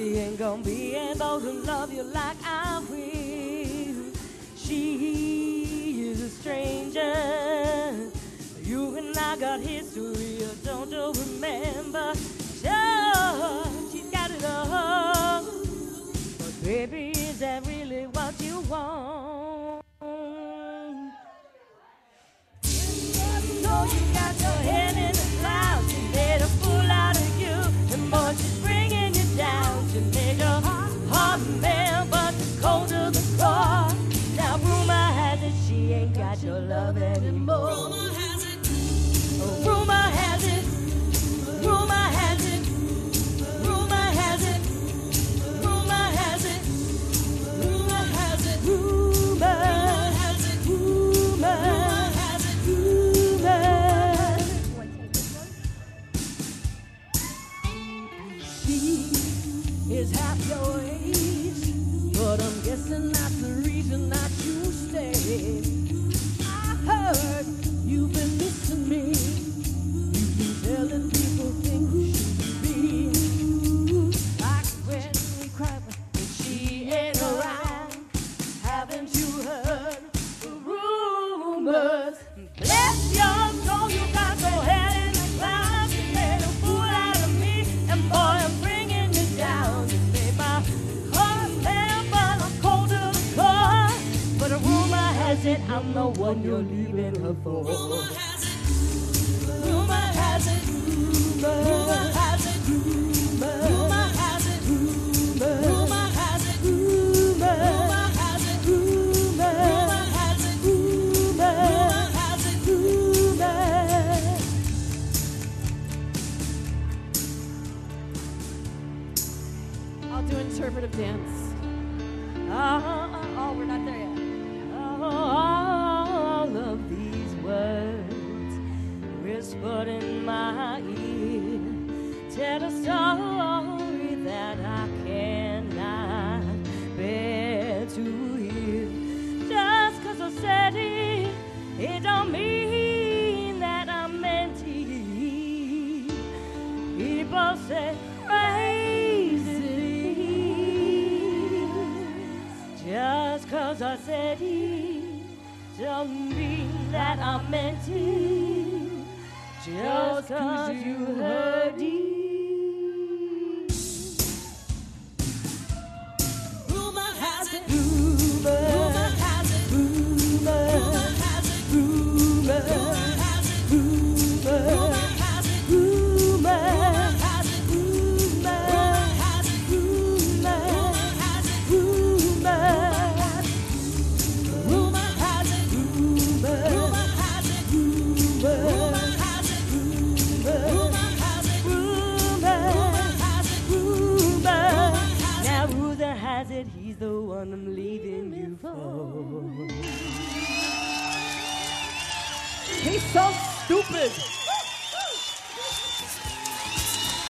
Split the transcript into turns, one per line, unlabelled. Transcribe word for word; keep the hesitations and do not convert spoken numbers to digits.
she ain't gonna be able to love you like I will. She is a stranger. You and I got history, don't you remember? Sure, she's got it all. But baby, is that really what you want? So you got your head in the clouds, she made a fool out of you. And boy, she's bringing you down. She made your heart melt, but it's cold to the core. Now rumor has it she ain't got your love anymore. Rumor has it. Rumor has it. Rumor has it. Rumor has it. Rumor has it. Rumor has it. Rumor has it. Rumor has it. Rumor. She is half your age, but I'm guessing that's the reason that you stay. I heard you've been missing me. You've been telling people things you shouldn't be. Like when we cry when she ain't around. Haven't you heard the rumors? Bless your soul, you got your head in the clouds. You made a fool out of me, and boy, I'm bringing you down. You made my heart melt, but I'm cold to the core. But a rumor has it I'm the one you're leaving her for. Rumor has it. Rumor has it. Rumor has it. Rumor has it. Rumor has it. Rumor has it. Rumor has it. Rumor has it. Rumor.
I'll do interpretive dance.
Oh, oh, oh, we're not there yet. All of these words whispered in my ear tell a story that I cannot bear to hear. Just 'cause I said it, it don't mean that I meant it. People say crazy. Just 'cause I said it, don't mean that I meant it. Just 'cause you heard it. Rumor has it. Rumor has it. Rumor has it. Rumor has it. Rumor has it. Rumor has it. Rumor has it. Rumor has it. Rumor. Rumor has it. Rumor has it. Rumor has it. Rumor has it. Rumor has it. Rumor. Now rumor has it he's the one I'm leaving you for.
He's so stupid.